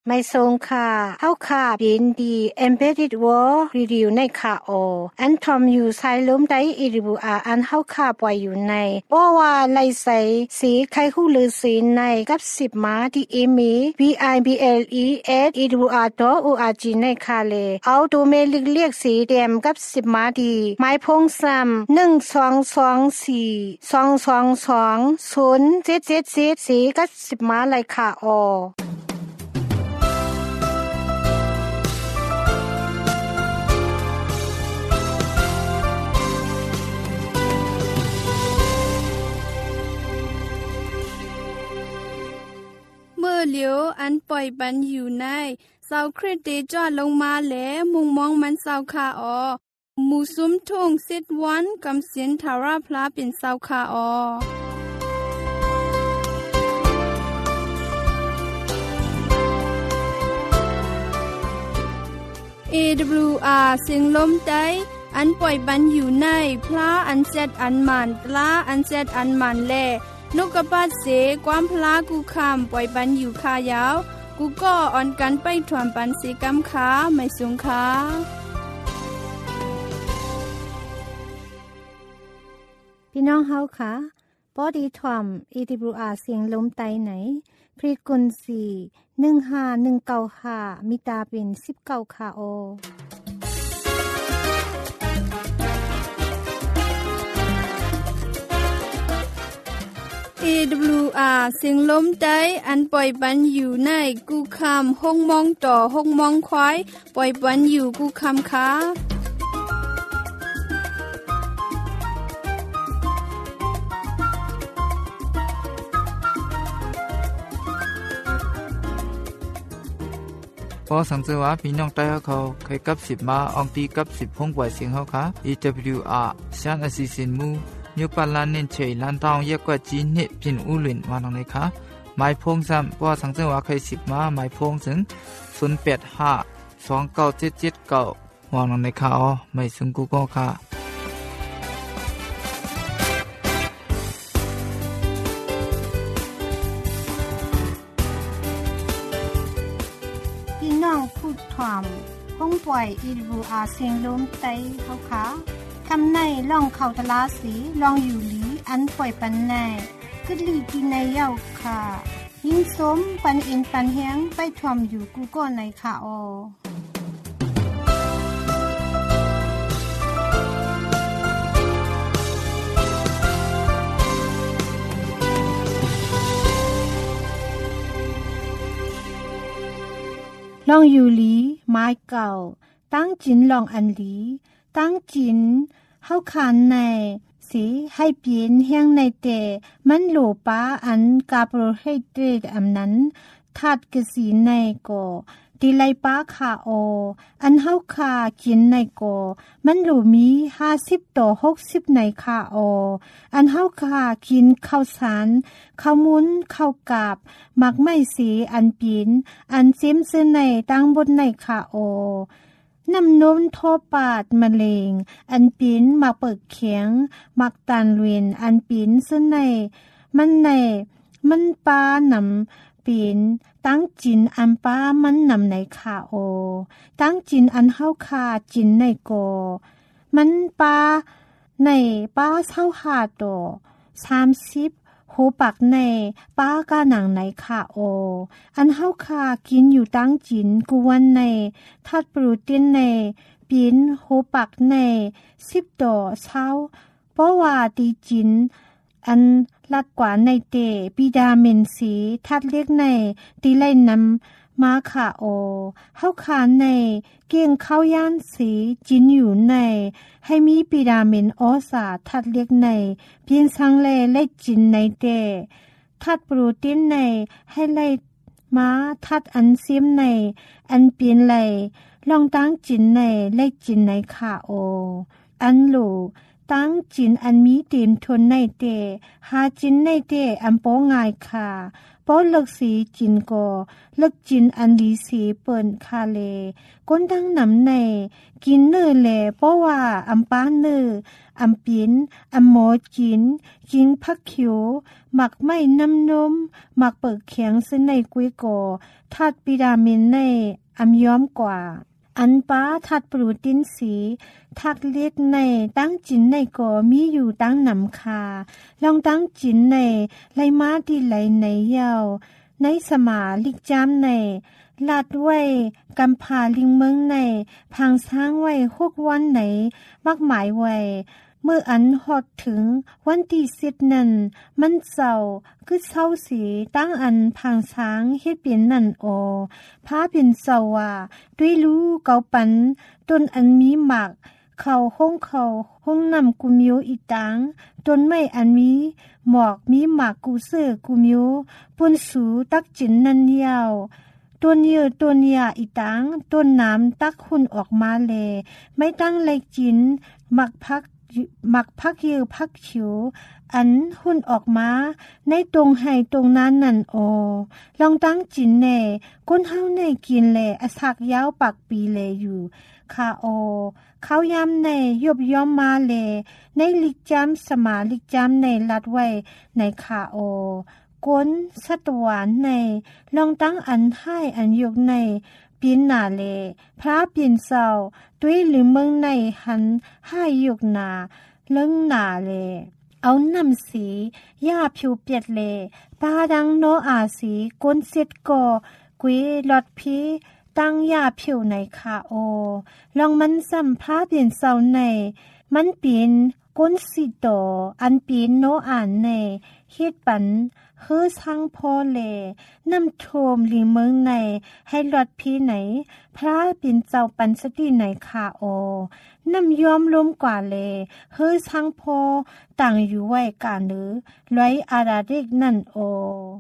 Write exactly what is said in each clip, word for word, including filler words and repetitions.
ไม่ทรงค่ะเฮาค่ะยินดี Embedded World Review ในค่ะโออันทอมอยู่ไซล้มได้อีริบูอาอันเฮาค่ะปล่อยอยู่ในบ่ว่าไลใสสีไข่ฮู้ลือสีในกับสิบมาที่อีมี บี ไอ บี แอล อี เอส อี ดับเบิลยู อาร์ ดอท โอ อาร์ จี ในค่ะเลเอาดูเมลิกเรียกสีแดมกับสิบมาดีไม้พงซ้ำหนึ่ง สอง สอง สี่ สอง สอง สอง ศูนย์ เจ็ด เจ็ด เจ็ดสีกับสิบมาเลยค่ะออเมื่อเหลียวอันปล่อยบันอยู่ในเสาคริสเตจอดลงมาแหลมุงมองมันเสาคาออหมู่ซุ้มทุ่งสิดวันกำเสียนทาราพลาเป็นเสาคาออ เอ ดับเบิลยู อาร์ เสียงลมได้อันปล่อยบันอยู่ในพระอันเซดอันมันปลาอันเซดอันมันแลนกกระปาดเสความพลากูคำปล่อยบันอยู่คายาวกูก็อ่อนกันไปถวมปันสีกำขาไม่สูงขาพี่น้องเฮาค่ะบอดีถวม เอ ดับเบิลยู อาร์ เสียงลมไตไหนพรีกุนสีหนึ่งห้าหนึ่งเก้าห้ามิตาเป็นสิบเก้าค่ะโอเอ ดับเบิลยู อาร์ เสียงลมได้อันปล่อยบันอยู่ในกูคำห้องมองต่อห้องมองควายปล่อยบันอยู่กูคำค้าพอสังเกตว่าพี่น้องใต้เขาเคยกับสิบมาอองตีกับสิบพงปล่อยเสียงเขาค่ะ เอ ดับเบิลยู อาร์ ชานอสิสินมูยปานลานเน้นเฉยลานทองเยอะกว่าจีนเนพินอุลินวานตรงไหนคะหมายพงซ้ำพอสังเกตว่าเคยสิบมาหมายพงถึงศูนย์แปดห้า สองเก้าเจ็ดเจ็ดเก้าวางตรงไหนคะอ๋อไม่ซึ่งกูก็ค่ะน้องพูดถามห้องปล่อย อี ดับเบิลยู อาร์ เสียงลมไตเขาค่ะคำในล่องเขาตลาสีลองอยู่หลีอันปล่อยปันในกึดลีกินในเย้าค่ะยิ่งสมปันอินปันเฮียงไปทอมอยู่กูก็ในค่ะออลองอยู่หลีไม้เก่าตั้งจินลองอันหลีตั้งจินเฮาคานในสีให้เปลี่ยนเฮียงในแต่มันโหลป้าอันกาโปรไฮเดรตอันนั้นทัดกะสีในก็ติไลป้าคาโออันเฮาคากินในก็มันโหลมีห้าสิบต่อหกสิบในคาโออันเฮาคากินข้าวสารข้าวมุนข้าวกาบหมักไม่สีอันปีนอันซิมซื้อในตั้งบนในคาโอน้ำนมโทปาดมะเร็งอันปีนหมักเปิกเขียงหมักตานเวียนอันปีนซื้อในมันในมันปลานำปีนตั้งจินอันป้ามันนำในคาโอตั้งจินอันเฮาคาจินในโกมันปลาในป้าเศร้าหาโตสามสิบโหปักในป้ากาหนังในคาโออันเฮาคากินอยู่ตั้งจินกวนในทัดโปรตีนในปีนโหปักในสิบต่อเช้าเพราะว่าตีจินอันลักกว่าในเตวิตามินสีทัดเล็กในตีไล่นำมาค่ะโอเฮาคานในเกี่ยงข้าวย่านสีจินอยู่ในให้มีวิตามินออสาทัดเล็กในเพียงสังเลไล่จินในเตทัดโปรตีนในให้ไล่มาทัดอันซิมในอันเปลี่ยนไหลลองตั้งจินในไล่จินในค่ะโออันหลูตั้งจินอันมีเต็มทนในเตหาจินในเตอันโปง่ายค่ะป้อเลิกสีจินก็เลิกจินอันดีสีเปิ้นคาเลก้นทั้งนำในกินเนื้อแลเพราะว่าอัมป้าเนื้ออัมปินอัมหมอจินกินผักเขียวหมักไม่น้ำนมหมักเปิกแข็งซึ่งในกุ้ยก่อธาตุวิตามินในอัมย้อมกว่าอันป้าธาตุโปรตีนสีทักเล็ดในตั้งจินในก็มีอยู่ตั้งนำคาลองตั้งจินในไหลมาที่ไหลในยาวในสมาลิกจามในลาดไว้กำพาลิงเมืองในพังสร้างไว้หกวันไหนมากหมายไว้เมื่ออันฮอดถึงวันที่สิบนั้นมันเศร้าคือเศร้าสีตั้งอันพังช้างเฮ็ดเป็นนั่นโอพาเป็นเศร้าว่าด้วยรู้เกาปันต้นอันมีหมากเขาห้องเขาห้องนำกุมิวอีตังต้นไม้อันมีหมอกมีหมากกูเสือกุมิวปนสูตักจินนันยาวต้นเยือต้นยาอีตังต้นน้ำตักหุ่นออกมาเลไม่ตั้งเล็กจินหมักพักหมักพักเยือพักฉิวอันหุ่นออกมาในตรงให้ตรงนั้นนั่นโอลองตั้งจินแน่ก้นเฮาในกินแลอสักยาวปักปีแลอยู่คาโอเขายำในยบย่อมมาเลในลิกจำสมาลิกจำในลัดไว้ในคาโอก้นสัตวานในลองตั้งอันให้อันยกในปีนหนาเลพระปีนเศร้าด้วยหรือเมืองในหันให้ยกนาเลิงหนาเลเอาน้ำสีย่าผิวเปียดเลปาดังโนอาสีก้นเซ็ดก่อกุยลอดพีตั้งยาผิวในคาโอลองมันสัมพาเปลี่ยนเศร้าในมันเปลี่ยนก้นสีโตอันเปลี่ยนโนอ่านในเฮ็ดปันเฮือสังพอเลน้ำโทมลีเมืองในให้ลอดพีไหนพระเป็นเจ้าปันสติในคาโอน้ำยอมลมกว่าเลเฮือสังพอต่างอยู่ไว้กาเนือร้อยอาราเด็กนั่นโอ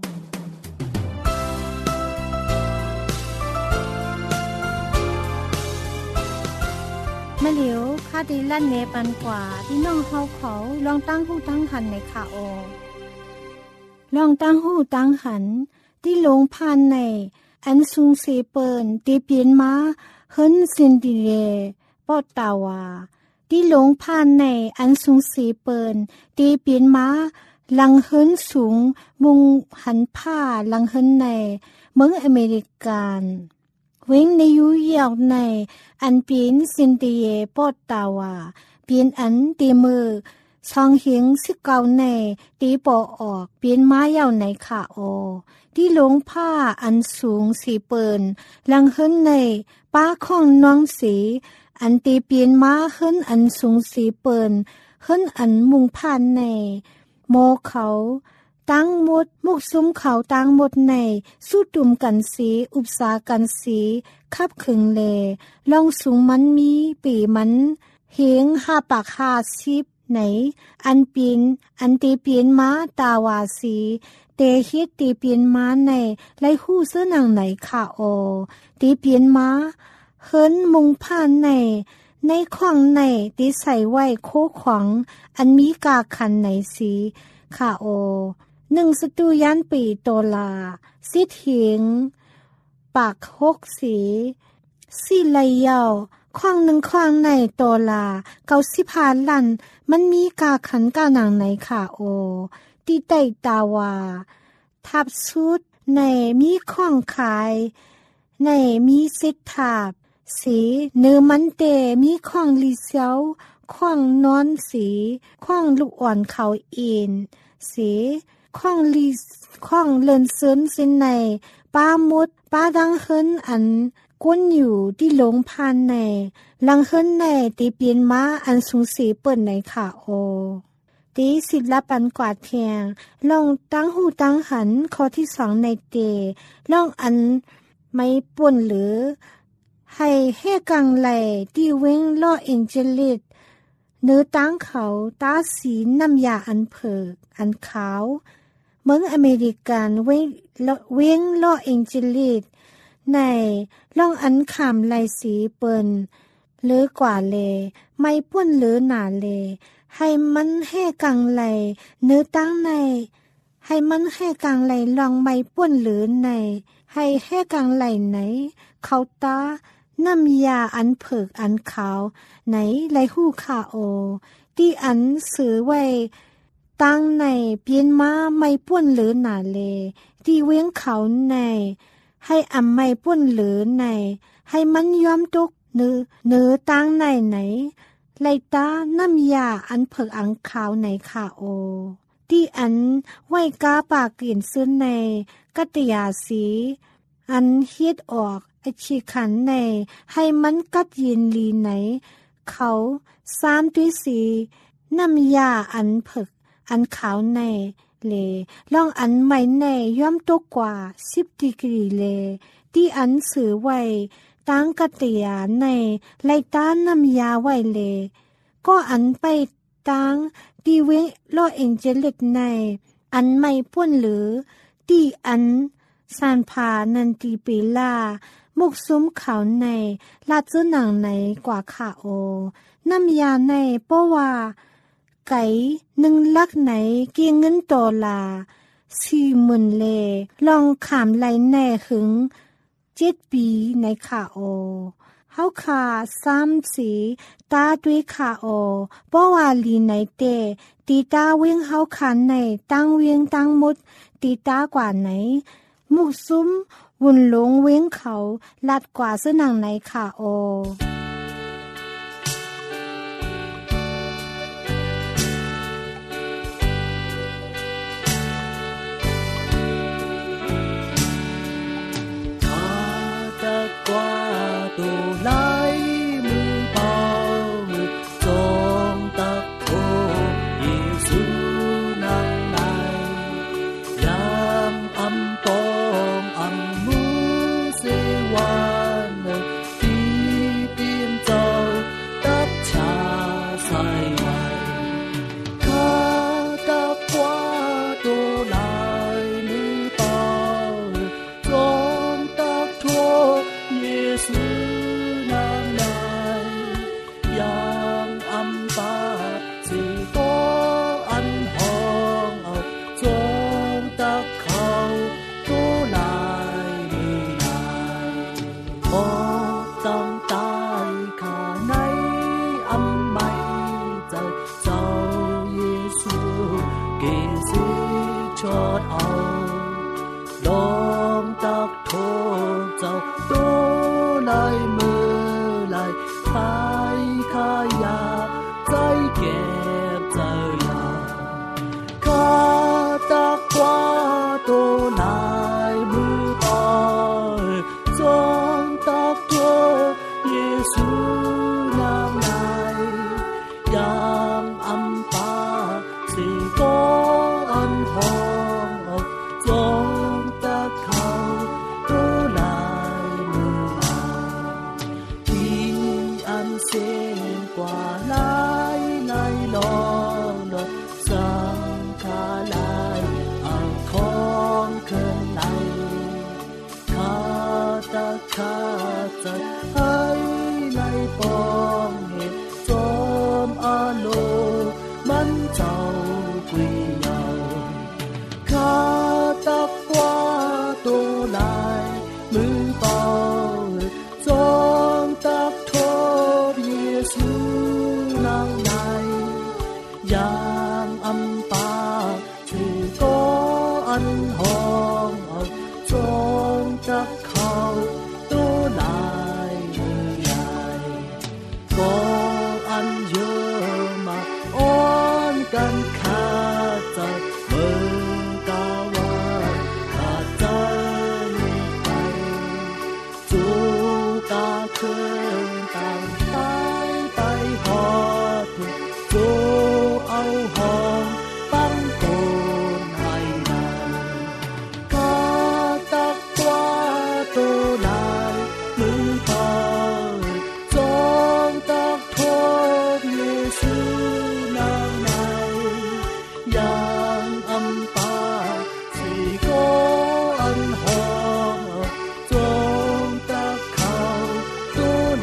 มาเหลียวคาดีลั่นเนปันกว่าที่น้องเฮาเขาลองตั้งหูตั้งหันในคาโอลองตั้งหูตั้งหันที่ลงพานในอันซุงเซเปินตีเปลี่ยนมาเฮิรนซินดิเรปอตาวาที่ลงพานในอันซุงเซเปินตีเปลี่ยนมาลังเฮิรนสูงมุงหันผ้าลังเฮิรนในเมืองอเมริกันเว้งในยุยอกในอันเปลี่ยนซินดิเรปอตาวาเปลี่ยนอันตีมือซองเหิงสิเก่าในตีปอออกเปลี่ยนม้ายาวในขาโอที่หลงผ้าอันสูงสีเปินลังเฮิรนในป้าข้องน้องสีอันตีเปลี่ยนม้าเฮิรนอันสูงสีเปินเฮิรนอันมุงผ่านในโมเขาตั้งหมดมุกซุ้มเขาตั้งหมดในสู้ตุ่มกันสีอุปสากันสีคับขึงเลลองสูงมันมีปีมันเฮงห้าปากห้าสิบไหนอันปีนอันตีเปลี่ยนม้าตาวาสีเตฮิตตีเปลี่ยนม้าในไล่หู้เสื้อหนังไหนค่ะโอตีเปลี่ยนม้าเฮิรนมุงผ่านในในขวางในตีใส่ไว้โคขวางอันมีกาคันไหนสีค่ะโอหนึ่งสตูยันปีโตลาสิทหิงปากหกสีสีไหลยาวขวางหนึ่งขวางในโตลาเกาสิพาลันมันมีกาขันกาหนังไหนค่ะโอตีไตตาวาทับสุดในมีข้องขายในมีสิทธาบสีเนื้อมันเตมีข้องลีเซียวข้องนอนสีข้องลูกอ่อนเขาเอ็นสีข้องลีข้องเลินเซินสินในป้ามดป้าดังเฮินอันก้นอยู่ที่หลงพานในลังเฮิรนในตีเปลี่ยนม้าอันสูงสีเปิดในขาโอตีศิลปันกวาดเทียงลองตั้งหูตั้งหันข้อที่สองในเตลองอันไม่ป่นหรือให้เฮกังไหลที่เว้งล่อเอ็นเจลิตเนื้อตั้งเขาตาสีน้ำยาอันเผิกอันขาวเมืองอเมริกันเว้งเว้งล่อเอ็นเจลิตในล่องอันขามลายสีเปินหรือกว่าเลไม่ป้วนหรือหนาเลให้มันให้กังไหลเนื้อตั้งในให้มันให้กังไหลลองไม่ป่วนหรือในให้ให้กังไหลไหนเขาตาน้ำยาอันเผือกอันขาวไหนไหลหู้ขาโอที่อันสือไว้ตั้งในเปลี่ยนมาไม่ป่วนหรือหนาเลที่เวียงเขาในให้อำไม่ป่วนหรือในให้มันยอมตุกเนื้อเนื้อตั้งในไหนไลตาน้ำยาอันเผือกอันขาวในขาโอที่อันไว้กาปากกลิ่นซึ้นในกัตยาสีอันเฮ็ดออกไอชีขันในให้มันกัดยินลีไหนเขาสามด้วยสีน้ำยาอันเผือกอันขาวในเลลองอันใหม่ในย่อมตกกว่าสิบดีกรีเลที่อันสือไว้ตั้งกัตยาในไลตาน้ำยาไว้เลก็อันไปตั้งดีเวงโลเอ็นเจลิกในอันไม่ป่วนหรือที่อันสานพานันตีปีลามุกซุ้มเขาในลาดจื้อหนังในกว่าขาโอน้ำยาในเพราะว่าไก่หนึ่งลักไหนเกี่ยงเงินโตลาสี่หมื่นเลลองขามไหลแน่หึงเจ็ดปีในขาโอเฮาขาสามสีตาด้วยขาโอเพราะว่าลีในเตตีตาเวียงเฮาขาในตั้งเวียงตั้งมุดตีตากว่าไหนมุกซุ้มวุ่นหลงเวียงเขาลัดกว่าเสื้อหนังในขาโอล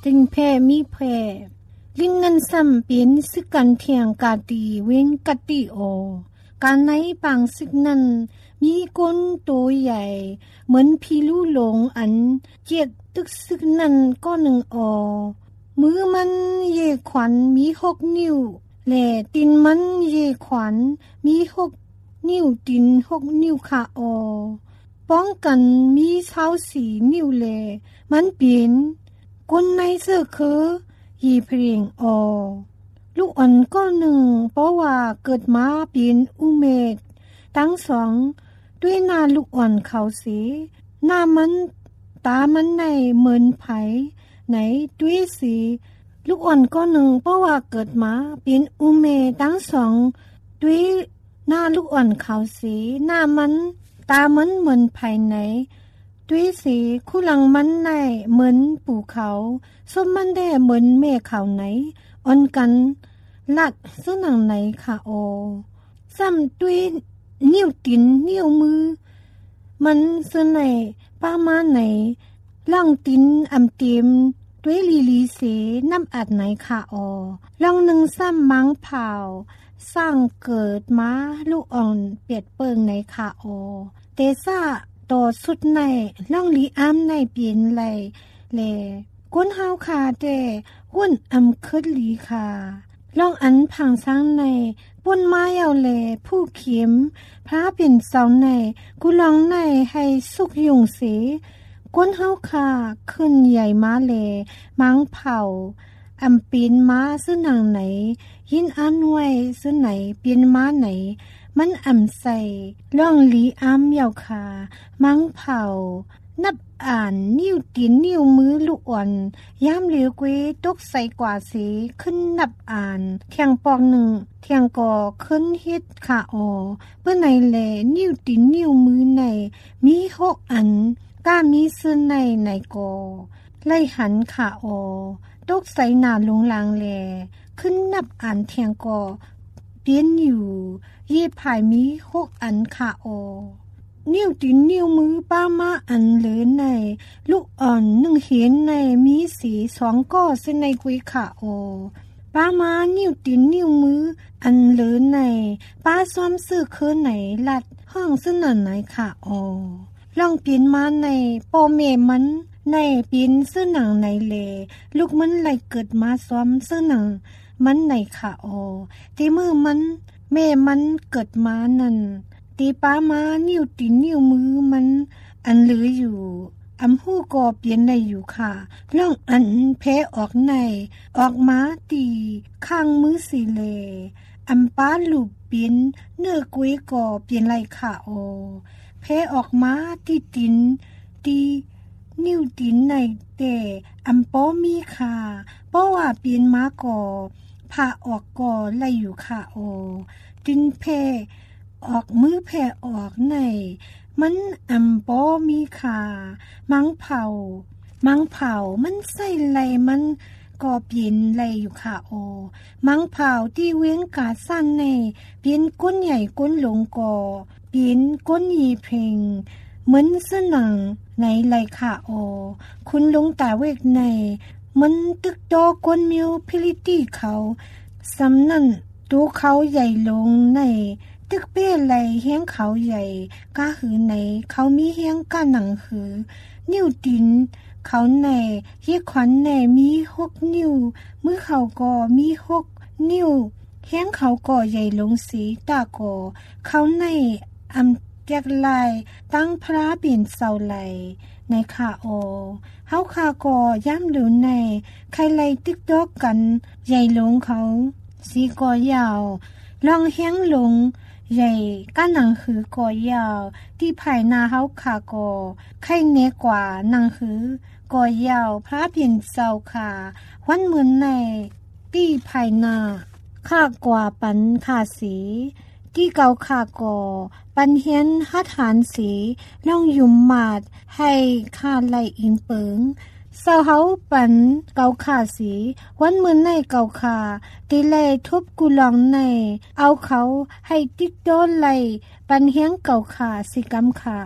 จึงแพ่มีแพ่ลิ้นนั้นซ้ำเป็นซึกกันเทียงกาตีเว้งกะติโอการในบางซึกนั้นมีก้นโตใหญ่เหมือนพี่ลู่หลงอันเจียกตึกซึกนั้นก็หนึ่งออมือมันเยขวัญมีหกนิ้วแหล่ตินมันเยขวัญมีหกนิ้วตินหกนิ้วขาออป้องกันมีเท้าสีนิ้วแหล่มันเปลี่ยนก้นในเสื้อคือยีเพลียงออลูกอ่อนก็หนึ่งเพราะว่าเกิดมาเป็นอุเมกทั้งสองด้วยหน้าลูกอ่อนเขาสีหน้ามันตามันในเหมือนไผไหนด้วยสีลูกอ่อนก็หนึ่งเพราะว่าเกิดมาเป็นอุเมกทั้งสองด้วยหน้าลูกอ่อนเขาสีหน้ามันตามันเหมือนไผไหนด้วยสีคู่หลังมันในเหมือนปู่เขาส้มมันได้เหมือนแม่เขาไหนอ่อนกันลัดซึ่งหนังไหนค่ะโอซ้ำด้วยนิ้วตินนิ้วมือมันซึ่งไหนป้ามาไหนล่องตินอำเต็มด้วยลีลีเสน้ำอัดไหนค่ะโอล่องหนึ่งซ้ำมังเผาสร้างเกิดมาลูกอ่อนเปียดเปิงในค่ะโอเตซ่าต่อสุดในล่องลีอ้ำในเปลี่ยนไหลแลก้นเฮาคาเดวุ่นอำคึดลีค่ะล่องอันผังสร้างในป่นไม้เอาแลผู้เข็มพระเป็นเสาในกุลองในให้สุกยุงเสก้นเฮาคาขึ้นใหญ่มาแลมังเผาอำปีนม้าซึ่งหนังไหนยินอันไว้ซึ่งไหนเปลี่ยนม้าไหนมันอ่ำใส่ล่องลีอ้ำยาวคามังเผานับอ่านนิ้วตีนนิ้วมือลูกอ่อนย่ามเหลียวเกวตกใส่กว่าสีขึ้นนับอ่านเทียงปองหนึ่งเทียงก่อขึ้นเฮ็ดขาออเพื่อในแลนิ้วตีนนิ้วมือในมีหกอันก้ามีซึ่งในในก่อไล่หันขาออตกใส่หน้าลงลางแลขึ้นนับอ่านเทียงก่อเปลี่ยนอยู่เย่ภายมีหกอันขาออนิ้วตีนนิ้วมือป้ามาอันเหลือในลูกอ่อนหนึ่งเห็นในมีสีสองก้อเส้นในกุยขาโอป้ามานิ้วตีนนิ้วมืออันเหลือในป้าซ้อมซื้อเคอไหนลัดห้องซึ่งนั่นไหนขาโอลองเปลี่ยนมาในโปเมมันในเปลี่ยนซื้อหนังในเลลูกมันไหลเกิดมาซ้อมซื้อหนังมันในขาโอที่มือมันแม่มันเกิดมานั่นตีป้ามานิ้วตีนนิ้วมือมันอันเหลืออยู่อำหู้ก็เปลี่ยนได้อยู่ค่ะล่องอันเพออกในออกมาตีข้างมือสีเลอำป้าลูบเปลี่ยนเนื้อกุ้ยก็เปลี่ยนไรค่ะโอเพออกมาตีตินตีนิ้วตีนในแต่อำป้อมีค่ะเพราะว่าเปลี่ยนมาก็ผ่าออกก็ไรอยู่ค่ะโอตินเพออกมือแผ่ออกในมันอำป้อมีขามังเผามังเผามันใส่ไหลมันก็เปลี่ยนไหลอยู่ค่ะโอมังเผาที่เว้งกาสั้นในเปลี่ยนก้นใหญ่ก้นหลงก่อเปลี่ยนก้นยีเพลงเหมือนเสื้อหนังในไหลค่ะโอคุณลงตาเวกในมันตึกโตก้นมิวพิลิตี้เขาสำนั่นตัวเขาใหญ่ลงในตึกเป้ไหลเฮียงเขาใหญ่ก้าหือไหนเขามีเฮียงก้าหนังหือนิ้วตินเขาในเฮียขวัญในมีหกนิ้วมือเขาก็มีหกนิ้วเฮียงเขาก็ใหญ่ลงสีตาก็เขาในอำแจกลายตั้งพระเปลี่ยนเสาไหลในขาโอเฮาคาก็ย่ำหรือในใครไหลตึกดอกกันใหญ่ลงเขาสีก็ยาวลองเฮียงลงใหญ่ก้าหนังหือก่อยาวที่ภายนาเฮาคาก่อไข่เนกว่าหนังหือก่อยาวพระเพียนเศร้าขาวันเหมือนในที่ภายนาข้ากว่าปันขาสีที่เกาขาก่อปันเฮียนหัดหานสีล่องยุมมาดให้ข้าไหลอินเปิงเศร้าเฮาปันเกาขาสีวันเหมือนในเกาขาตีไลทุบกุลองในเอาเขาให้ติ๊กโดนไลปันเฮียงเกาขาสิกำขา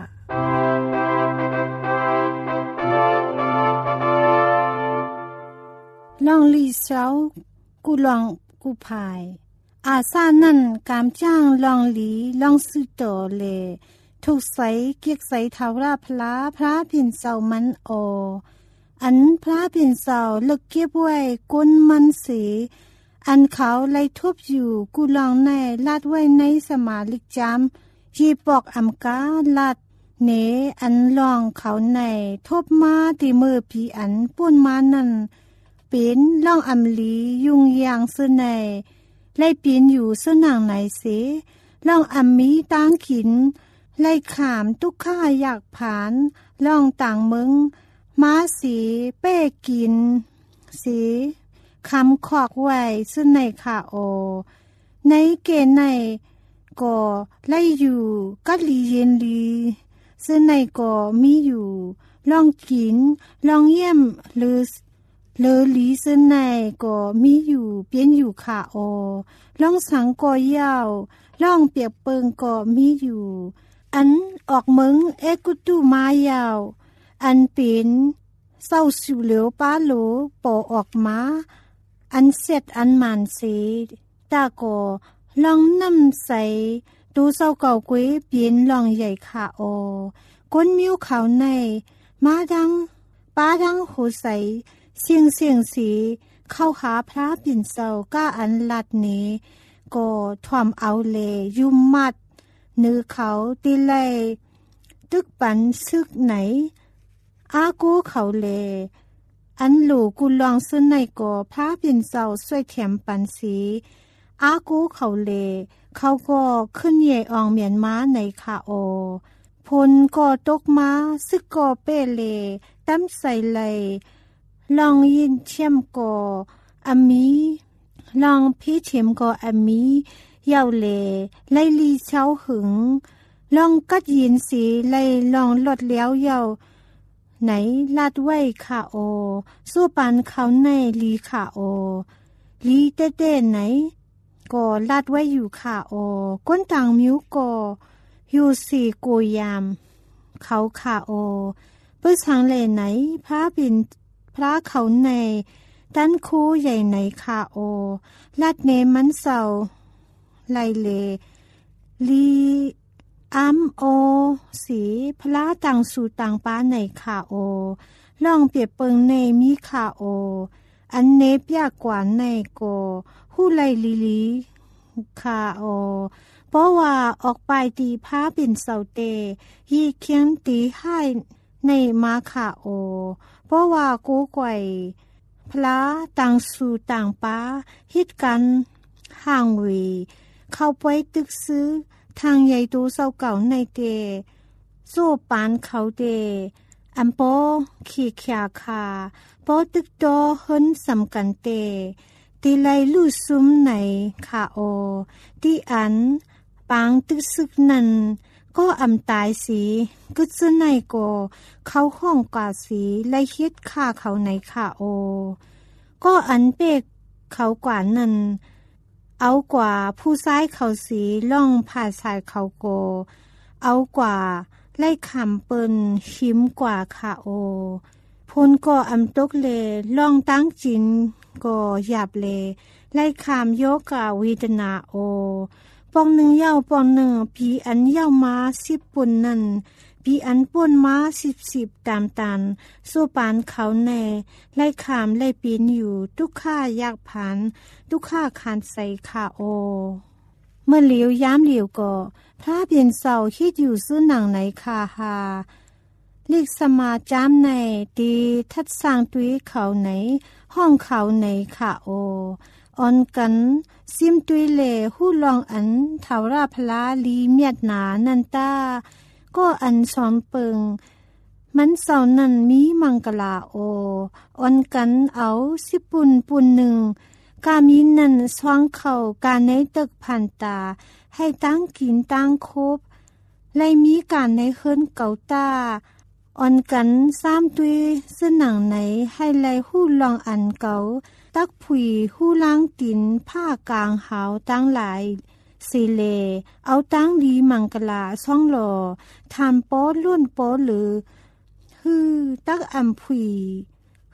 ลองลีเซากูลองกูภายอาซานั่นกามจ้างลองหลีลองสุโตเลถูกใสเกียกใสเทาราพระพระพินเสามันโออันพระพินเสาเลึกเก็บไว้ก้นมันสีอันเขาไล่ทบอยู่กูลองในลาดไว้ในสมาลิกจำยีปอกอำกาลาดเนอันลองเขาในทบมาที่มือผีอันป้วนมานั่นเป็นล่องอำลียุงยางซื้อในไล่ปีนอยู่ซื้อหนังไหนเสล่องอำมีต่างขินไล่ขามทุกข้าอยากผานล่องต่างมึงม้าสีเป้กินสีคำขอกไว้ซึ่งในขาโอในเกณฑ์ในก่อไล่อยู่กัดลีเย็นลีซึ่งในก่อมีอยู่ลองกินลองเยี่ยมหรือเลอลีซึ่งในก่อมีอยู่เปลี่ยนอยู่ขาโอลองสังก่อยาวลองเปียกเปิงก่อมีอยู่อันออกเมืองเอกุตุมายาวอันเป็นเศร้าสิวเหลวป้าโหลปอออกมาอันเสร็จอันมันเสตาโกลองน้ำใสดูเศร้าเก่ากุ้ยเปลี่ยนลองใหญ่ขาโอก้นมิ้วเขาในมาดังป้าดังหูใสเสียงเสียงสีเข้าหาพระปิ่นเศร้าก้าอันลัดนี้ก็ถ่วมเอาเลยุ่มมัดเนื้อเขาตีไลตึกปันซึกไหนอากูเขาเลอันหลูกูลองซึ่งในก่อพระปิ่นเศร้าสวยเถียมปันสีอากูเขาเลเขาก็ขึ้นเหย่อองเมียนม้าในคาโอพลก็ตกมาซึกก็เป้เลตั้มใส่ไหลลองยินเทียมก่ออามีลองพี่เทียมก่ออามีเยาเลไลลีเช้าหึงลองกัดยินสีไลลองลดเลี้ยวเยาไหนลาดไว้ขาโอสู้ปันเขาในลีขาโอลีเต้เต้ไหนก็ลาดไว้อยู่ขาโอก้นต่างมิ้วก็อยู่สี่โกยามเขาขาโอเพื่อทางเลไหนพระบินพระเขาในด้านคูใหญ่ไหนขาโอลาดเนมันเศร้าไลเลลีอัมโอสีพระต่างสู่ต่างป้าในขาโอล่องเปียบเปิงในมีขาโออันเนปยากกว่าในโกหู้ไลลีลีขาโอเพราะว่าออกไปตีพระเป็นเสาเตยีเคียงตีให้ในมาขาโอเพราะว่ากูไกวพระต่างสู่ต่างป้าฮิตกันห่างเวเข้าไปตึกซื้อทางใหญ่ตูเศร้าเก่าในเตโซ่ปานเขาเตอันโปขี่ขยาคาโปตึกโตเฮินสำกันเตตีไลลู่ซุ้มไหนขาโอตีอันปางตึกซึกนั่นก็อำตายสีกึศในโกเขาห้องกว่าสีไลเฮ็ดฆ่าเขาในขาโอก็อันเปกเขากว่านั่นเอากว่าผู้ซ้ายเขาสีล่องผ่าสายเขาโกเอากว่าไล่ขำเปินหิมกว่าขาโอพลก็อำตกเลล่องตั้งจินก็หยาบเลไล่ขามโยกาวิตนาโอปองหนึ่งเย้าปองหนึ่งผีอันเย้ามาสิบปุ่นนั่นปีอันป่วนมาสิบสิบตามตันสู้ปานเขาแน่ไล่ขามไล่ปีนอยู่ทุกข้ายากผ่านทุกข้าคานใส่ขาโอเมื่อเหลียวย้ำเหลียวก็พระเพียนเสาคิดอยู่ซื้อหนังไหนคาหาเรียกสมาจามในตีทัดสร้างตุ้ยเขาไหนห้องเขาไหนขาโอออนกันซิมตุ้ยเลหู้ลองอันเทาราพลาลีเมียดหนานันตาก็อันสอนเปิงมันเสานั่นมีมังกลาโอออนกันเอาสิปุ่นปุ่นหนึ่งกามีนั่นสว่างเข่าการในตึกพันตาให้ตั้งกินตั้งคบไล่มีการในเฮิรนเก่าตาออนกันซ้ำตุยเสื้อหนังไหนให้ไล่หู้ลองอันเก่าตักผุยหู้ล้างตินผ้ากลางหาวตั้งหลายสีเลเอาตั้งดีมังกลาช่องหล่อทำโป๊ล้วนโป๊หรือฮือตักอำผุย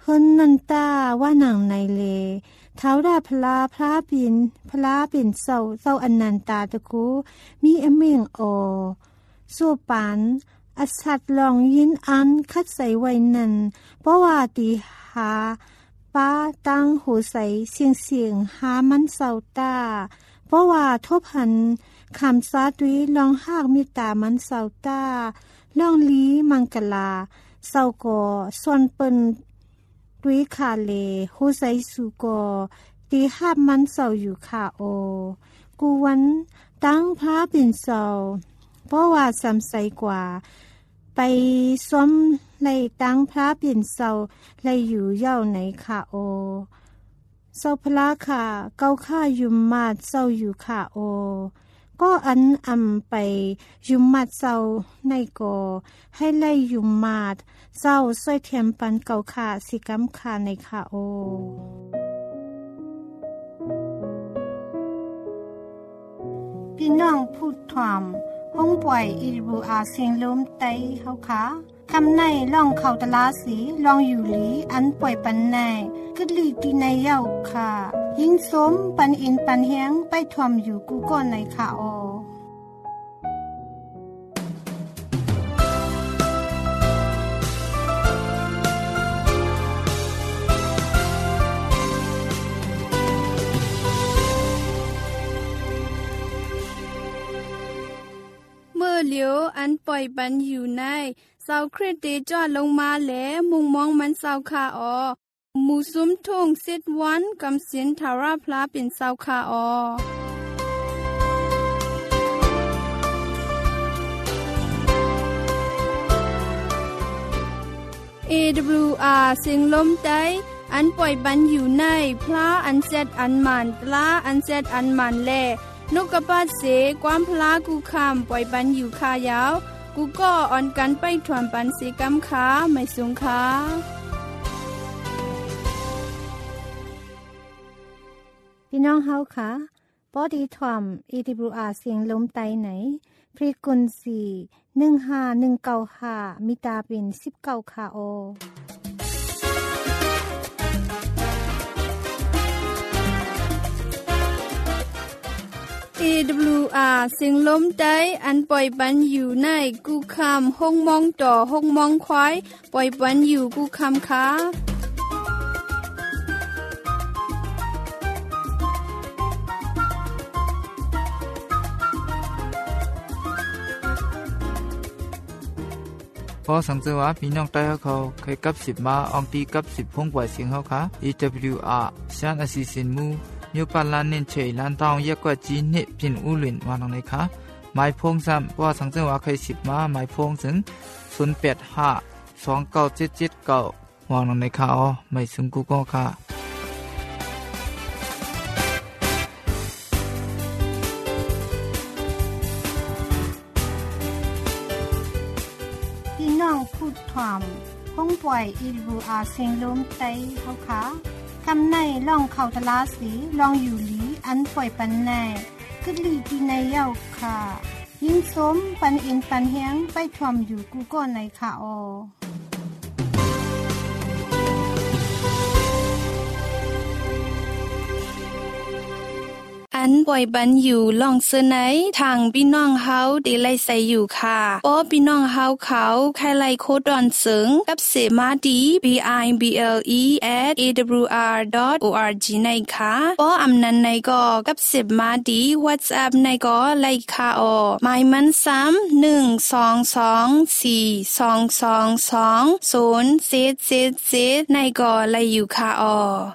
เฮินนันตาว่าหนังในเลท้าวดาพลาพระปินพลาปินเศร้าเศร้าอนันตาตะคูมีอเมงออสู้ปานอสัตลองยินอันคัดใส่ไว้นั่นเพราะว่าตีหาป้าตั้งหูใสเสียงเสียงหามันเศร้าตาเพราะว่าทบหันคำซาตุยลองหากมีตามันเศร้าตาลองลีมังกลาเศร้าก่อส่วนเปิ้นตุยคาเลหูใสสูก่อตีหาบมันเศร้าอยู่ค่ะโอกูวันตั้งพระเป็นเศร้าเพราะว่าสำใสกว่าไปซ้อมไล่ตั้งพระเป็นเศร้าไล่อยู่เย่าไหนค่ะโอเศร้าพระค่ะเก้าข้ายุมมาดเศร้าอยู่ค่ะโอก็อันอำไปยุมมาดเศร้าในก่อให้ไล่ยุมมาดเศร้าซ้อยเทียมปันเก้าข้าสิกำค่ะในค่ะโอพี่น้องพูดถามห้องป่วยอิรูอาเสียงลมไตเฮาค่ะคำในล่องเข้าตลาสีลองอยู่หลีอันป่วยปันในกึดลีตีในเย้าค่ะยิ่งสมปันอินปันเฮียงไปทวมอยู่กูก่อนในค่ะออเหลียวอันปล่อยบันอยู่ในเสาคริสเตจอดลงมาแหลมุงมองมันเสาคาออหมู่ซุ้มทุ่งเซตวันกำเสียนทาราพลาเป็นเสาคาออ เอ ดับเบิลยู อาร์ เสียงลมใต้อันปล่อยบันอยู่ในพลาอันเซตอันมันปลาอันเซตอันมันแลนกกระปาดเสความพลากูคำปล่อยบันอยู่คายาวกูก็อ่อนกันไปถวนปันเสกำขาไม่สูงขาพี่น้องเฮาค่ะปอดีถวม เอ ดับเบิลยู อาร์ เสียงลมไตไหนฟรีกวนซีหนึ่งห้าหนึ่งเก้าห้ามีตาเป็นสิบเก้าค่ะโอเอ ดับเบิลยู อาร์ เสียงลมใต้อันปล่อยบันอยู่ในกูคำห้องมองต่อห้องมองควายปล่อยบันอยู่กูคำค้าพอสังเกตว่าพี่น้องใต้เขาเคยกับสิบมาอองตีกับสิบพงปล่อยเสียงเขาค่ะ เอ ดับเบิลยู อาร์ เสียงอสิสินมูมิวปาลานเน้นเฉยลานตองเยกกว่าจีนเนพินอูหลินวานองในค่ะหมายพงซ้ำว่าสังเกตว่าเคยสิบมาหมายพงถึงศูนย์แปดห้าสองเก้าเจ็ดเจ็ดเก้าวานองในค่ะอ๋อไม่ซึงกูก็ค่ะพี่น้องพูดถามห้องปล่อยอีรูอาเสียงลมไตเฮาค่ะคำในล่องเข้าตลาสีลองอยู่หลีอันปล่อยปันในกึดลีตีในเย้าค่ะยิ่งสมปันอินปันเฮียงไปทวมอยู่กูก่อนในค่ะอออันปล่อยบันอยู่ล่องเสไนทางพี่น้องเฮาได้ไล่ใส่อยู่ค่ะป้อพี่น้องเฮาเขาใครไล่โคดอนเสิงกับเสมาดี บี ไอ บี แอล อี แอท เอ ดับเบิลยู อาร์ ดอท โอ อาร์ จี ในค่ะป้ออำนันในก็กับเสมาดี WhatsApp ในก็ไล่ค่ะออหมายมันซ้ำหนึ่ง สอง สอง สี่ สอง สอง สอง ศูนย์ เจ็ด เจ็ด เจ็ดในก็ไล่อยู่ค่ะออ